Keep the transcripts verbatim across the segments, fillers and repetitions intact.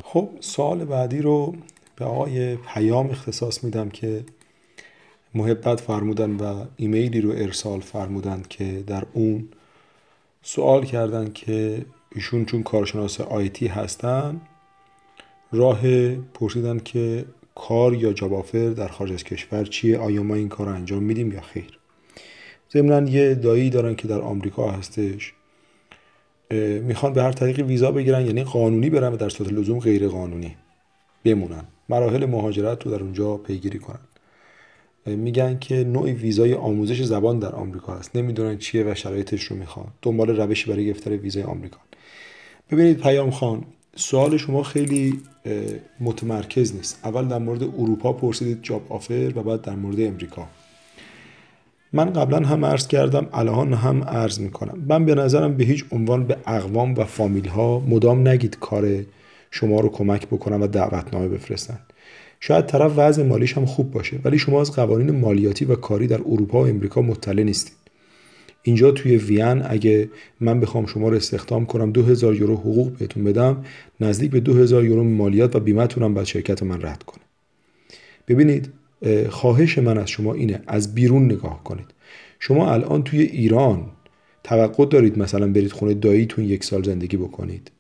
خب سوال بعدی رو به آقای پیام اختصاص میدم که محبت فرمودن و ایمیلی رو ارسال فرمودن که در اون سوال کردن که ایشون چون کارشناس آیتی هستن راه پرسیدن که کار یا جاب آفر در خارج از کشور چیه، آیا ما این کار رو انجام میدیم یا خیر. ضمناً یه دایی دارن که در آمریکا هستش، میخوان به هر طریقی ویزا بگیرن، یعنی قانونی برن و در صورت لزوم غیر قانونی بمونن، مراحل مهاجرت رو در اونجا پیگیری کنن. میگن که نوعی ویزای آموزش زبان در آمریکا هست، نمیدونن چیه و شرایطش رو میخوان، دنبال روشی برای گرفتن ویزای آمریکا. ببینید پیام خان، سوال شما خیلی متمرکز نیست. اول در مورد اروپا پرسیدید جاب آفر و بعد در مورد امریکا. من قبلا هم عرض کردم، الان هم عرض میکنم، من به نظرم به هیچ عنوان به اقوام و فامیل ها مدام نگید کار شما رو کمک بکنن و دعوتنامه بفرستن. شاید طرف وضع مالیش هم خوب باشه ولی شما از قوانین مالیاتی و کاری در اروپا و امریکا مطلع نیستید. اینجا توی وین اگه من بخوام شما رو استخدام کنم دو هزار یورو حقوق بهتون بدم، نزدیک به دو هزار یورو مالیات و بیمه‌تون هم باید شرکت من رد کنه. ببینید، خواهش من از شما اینه از بیرون نگاه کنید. شما الان توی ایران توقع دارید مثلا برید خونه داییتون یک سال زندگی بکنید؟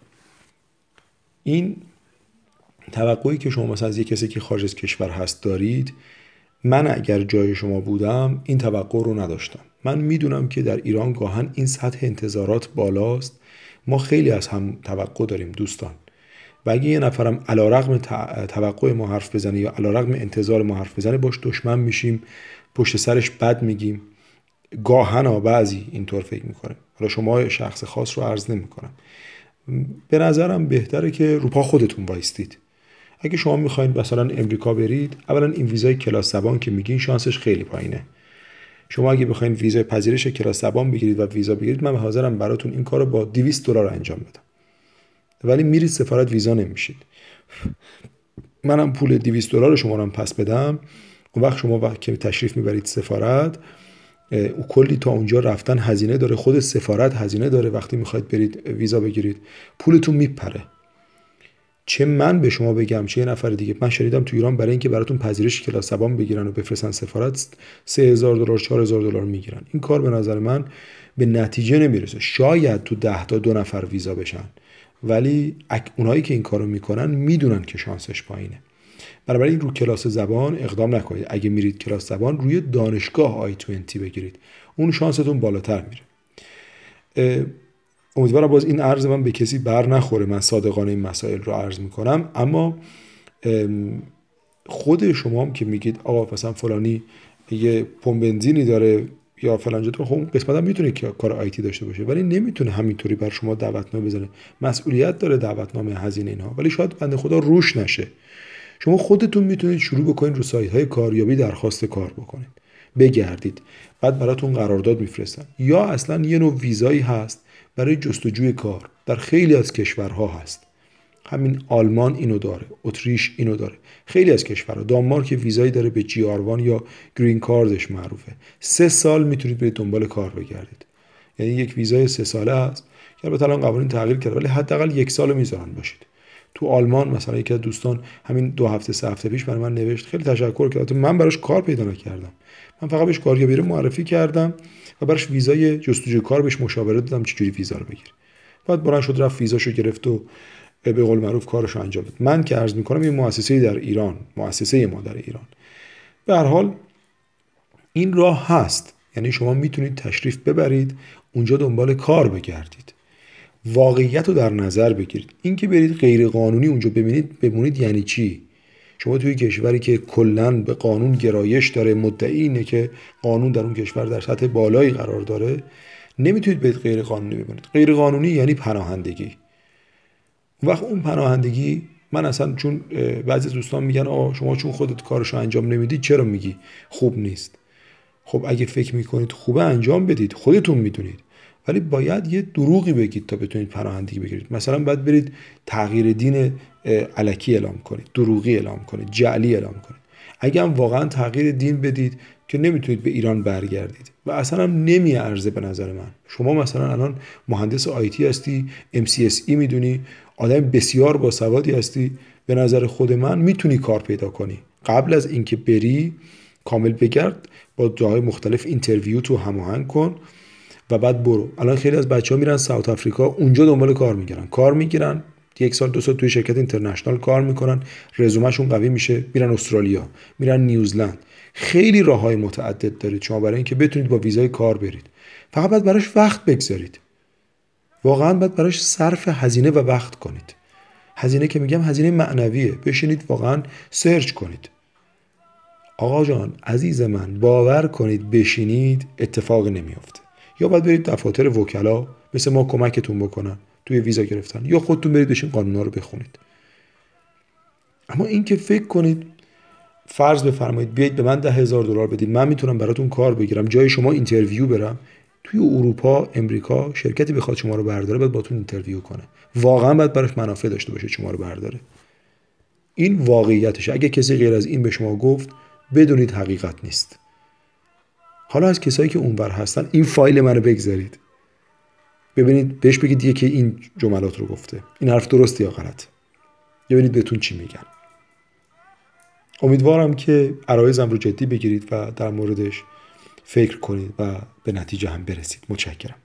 این توقعی که شما مثلا از یک کسی که خارج از کشور هست دارید، من اگر جای شما بودم این توقع رو نداشتم. من میدونم که در ایران گاهن این سطح انتظارات بالاست، ما خیلی از هم توقع داریم دوستان، و اگه یه نفرم علیرغم توقع ما حرف بزنه یا علیرغم انتظار ما حرف بزنه باش دشمن میشیم، پشت سرش بد میگیم. گاهن بعضی اینطور فکر میکنه، حالا شما شخص خاص رو عرض نمیکنم. به نظرم بهتره که رو پا خودتون وایستید. اگه شما میخواین مثلا امریکا برید، اولا این ویزای کلاس زبان که میگین شانسش خیلی پایینه. شما اگه بخواین ویزای پذیرش کلاس زبان بگیرید و ویزا بگیرید، من حاضرم براتون این کارو با دویست دلار انجام بدم، ولی میرید سفارت ویزا نمیشید. منم پول دویست دلار شما رو هم پس بدم، اون وقت شما وقت که تشریف میبرید سفارت، او کلی تا اونجا رفتن هزینه داره، خود سفارت هزینه داره، وقتی میخواید برید ویزا بگیرید پولتون میپره. چه من به شما بگم چه یه نفر دیگه، من شنیدم تو ایران برای اینکه براتون پذیرش کلاس زبان بگیرن و بفرستن سفارت سه هزار دلار چهار هزار دلار میگیرن. این کار به نظر من به نتیجه نمیرسه. شاید تو ده تا دو نفر ویزا بشن، ولی اونایی که این کارو میکنن میدونن که شانسش پایینه. بنابراین رو کلاس زبان اقدام نکنید. اگه میرید کلاس زبان روی دانشگاه آی بیست بگیرید، اون شانستون بالاتر میره. امیدوارم باز این عرض من به کسی بر نخوره، من صادقانه این مسائل رو عرض میکنم. اما خود شما هم که میگید آقا مثلا فلانی یه پمپ بنزینی داره یا فلان جا، خب اون قسمت هم میتونه که کار آیتی داشته باشه، ولی نمیتونه همینطوری بر شما دعوتنامه بزنه. مسئولیت داره دعوتنامه، هزینه اینها، ولی شاید بنده خدا روش نشه. شما خودتون میتونید شروع بکنید رو سایت های کاریابی درخواست کار بکنید، بگردید، بعد براتون قرارداد میفرستن. یا اصلا یه نوع ویزایی هست برای جستجوی کار، در خیلی از کشورها هست. همین آلمان اینو داره، اتریش اینو داره، خیلی از کشورها. دانمارک ویزایی داره به جی آر وان یا گرین کاردش معروفه. سه سال میتونید برید دنبال کار بگردید. یعنی یک ویزای سه ساله است که البته الان قوانین تغییر کرده، ولی حداقل یک سال میذارن باشید. تو آلمان مثلا یکی از دوستان همین دو هفته سه هفته پیش برای من نوشت، خیلی تشکر کرد، من براش کار پیدا نکردم، من فقط بهش کاریابی رو معرفی کردم و براش ویزای جستجوی کار بهش مشاوره دادم چجوری ویزا رو بگیره. بعد بلند شد رفت ویزاشو گرفت و به قول معروف کارشو انجام داد. من که عرض میکنم این مؤسسه در ایران، مؤسسه ما در ایران، به هر حال این راه هست. یعنی شما میتونید تشریف ببرید اونجا دنبال کار بگردید، واقعیت رو در نظر بگیرید. این که برید غیر قانونی اونجا ببینید بمونید یعنی چی؟ شما توی کشوری که کلاً به قانون گرایش داره، مدعی اینه که قانون در اون کشور در سطح بالایی قرار داره، نمیتونید برید غیر قانونی بمونید. غیر قانونی یعنی پناهندگی. اون وقت اون پناهندگی، من اصلا چون بعضی دوستان میگن آ شما چون خودت کارشو انجام نمیدید چرا میگی خوب نیست؟ خب اگه فکر میکنید خوبه انجام بدید، خودتون میدونید، ولی باید یه دروغی بگید تا بتونید پناهندگی بگیرید. مثلا باید برید تغییر دین الکی اعلام کنید، دروغی اعلام کنید، جعلی اعلام کنید. اگه هم واقعا تغییر دین بدید که نمیتونید به ایران برگردید و اصلا هم نمیارزه به نظر من. شما مثلا الان مهندس آیتی هستی، ام سی اس ای میدونی، آدم بسیار باسوادی هستی، به نظر خود من میتونی کار پیدا کنی. قبل از اینکه بری کامل بگرد، با جاهای مختلف اینترویو تو هماهنگ کن و بعد برو. الان خیلی از بچه‌ها میرن ساوت آفریقا، اونجا دنبال کار میگیرن کار میگیرن یک سال دو سال توی شرکت اینترنشنال کار میکنن، رزومهشون قوی میشه، میرن استرالیا، میرن نیوزلند. خیلی راههای متعدد دارید شما برای اینکه بتونید با ویزای کار برید. فقط باید براش وقت بگذارید. واقعا باید براش صرف هزینه و وقت کنید. هزینه که میگم هزینه معنویه. بشینید واقعا سرچ کنید. آقا جان عزیز من، باور کنید بشینید اتفاق نمیافته. یا باید برید دفاتر وکلا مثل ما کمکتون بکنن توی ویزا گرفتن، یا خودتون برید بشین قانونا رو بخونید. اما این که فکر کنید فرض بفرمایید بیاید به من ده هزار دلار بدید، من میتونم براتون کار بگیرم، جای شما اینترویو برم. توی اروپا، امریکا شرکتی بخواد شما رو برداره باید باتون اینترویو کنه. واقعا باید براش منافع داشته باشه شما رو برداره. این واقعیتشه. اگه کسی غیر از این به شما گفت، بدونید حقیقت نیست. حالا از کسایی که اونور هستن این فایل منو بگذارید، ببینید بهش بگید یکی این جملات رو گفته، این حرف درسته یا غلط، ببینید بهتون چی میگن. امیدوارم که عرایزم رو جدی بگیرید و در موردش فکر کنید و به نتیجه هم برسید. متشکرم.